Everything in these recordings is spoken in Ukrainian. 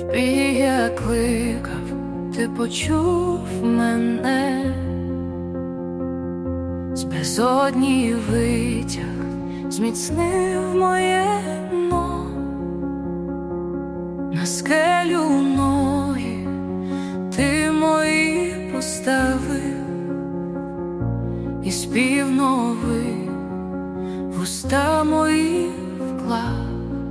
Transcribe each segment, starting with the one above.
Бій я кликав, ти почув мене, з безодні витяг, зміцнив моє дно, на скелю ноги ти мої поставив, і спів новий в уста мої вклав.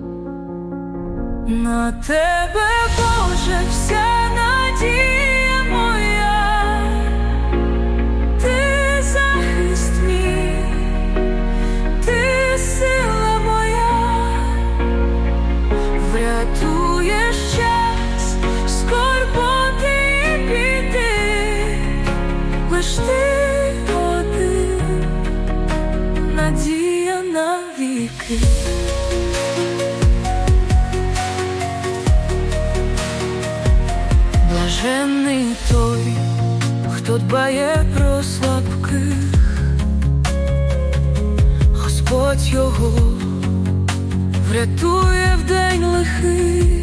На тебе, Боже, вся надія моя, ти захист мій, ти сила моя, врятуєш час скорботи і біди, лиш ти один, надія навіки. Блаженний той, хто дбає про слабких, Господь його врятує в день лихий.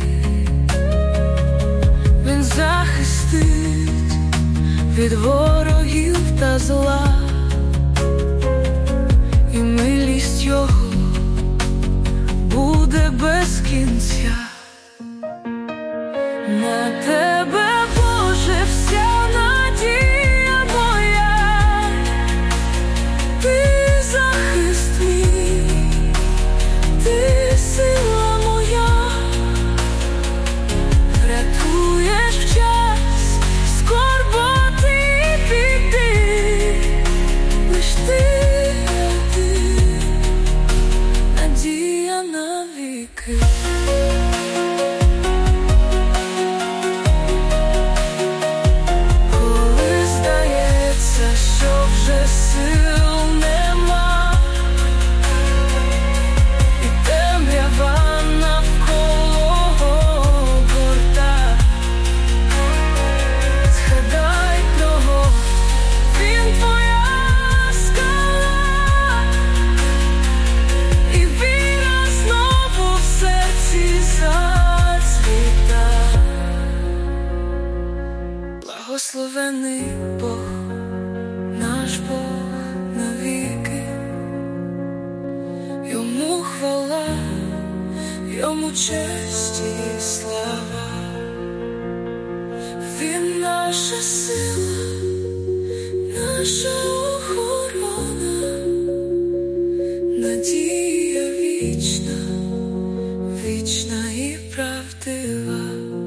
Він захистить від ворогів та зла, і милість його буде без кінця. На тебе, Боже, вся надія моя, ти захист мій, ти сила моя, врятуєш в час скорботи і біди, лиш ти один, надія навіки. Благословений Бог, наш Бог навіки, йому хвала, йому честь і слава. Він наша сила, наша охорона, надія вічна, вічна і правдива.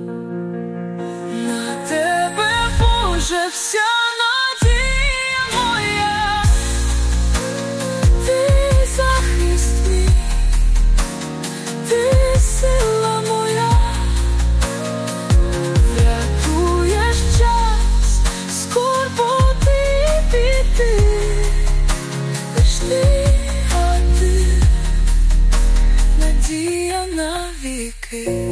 Боже, вся надія моя, ти захист мій, ти сила моя, врятуєш час скорботи і біди, лиш ти один, надія навіки.